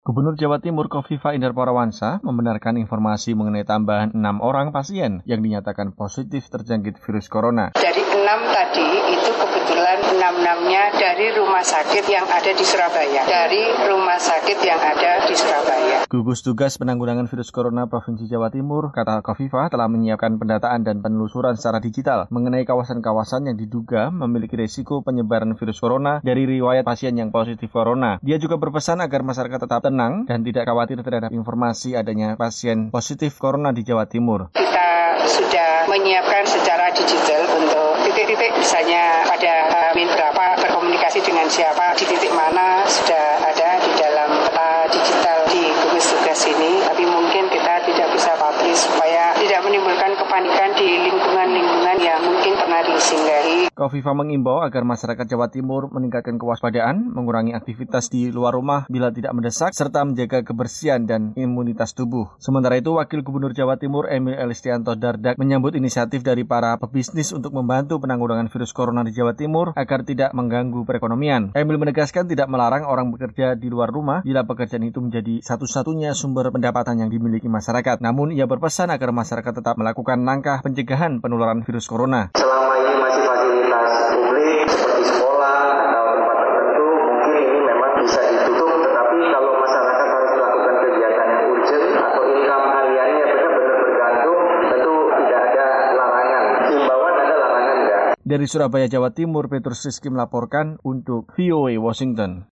Gubernur Jawa Timur Kofifa Indar Parawansa membenarkan informasi mengenai tambahan 6 orang pasien yang dinyatakan positif terjangkit virus corona. Dari 6 tadi itu kebetulan 6-6-nya dari rumah sakit yang ada di Surabaya. Gugus Tugas Penanggulangan Virus Corona Provinsi Jawa Timur, kata Kofifa, telah menyiapkan pendataan dan penelusuran secara digital mengenai kawasan-kawasan yang diduga memiliki risiko penyebaran virus corona dari riwayat pasien yang positif corona. Dia juga berpesan agar masyarakat tetap tenang dan tidak khawatir terhadap informasi adanya pasien positif corona di Jawa Timur. Kita sudah menyiapkan secara digital untuk titik-titik, misalnya pada berapa berkomunikasi dengan siapa, di titik mana sudah ada di dalam peta digital di gugus tugas ini. Tapi mungkin kita tidak bisa publish supaya tidak menimbulkan kepanikan di lingkungan-lingkungan yang mungkin pernah disinggahi. Kofifa mengimbau agar masyarakat Jawa Timur meningkatkan kewaspadaan, mengurangi aktivitas di luar rumah bila tidak mendesak, serta menjaga kebersihan dan imunitas tubuh. Sementara itu, Wakil Gubernur Jawa Timur Emil Elistianto Dardak menyambut inisiatif dari para pebisnis untuk membantu penanggulangan virus corona di Jawa Timur agar tidak mengganggu perekonomian. Emil menegaskan tidak melarang orang bekerja di luar rumah bila pekerjaan itu menjadi satu-satunya sumber pendapatan yang dimiliki masyarakat. Namun, ia berpesan agar masyarakat tetap melakukan langkah pencegahan penularan virus corona. Selama ini masih fasilitas publik seperti sekolah atau tempat tertentu, mungkin ini memang bisa ditutup. Tetapi kalau masyarakat harus melakukan kegiatan yang urgent atau income hariannya benar-benar bergantung, tentu tidak ada larangan. Himbauan ada, larangan enggak. Dari Surabaya, Jawa Timur, Petrus Rizky melaporkan untuk VOA Washington.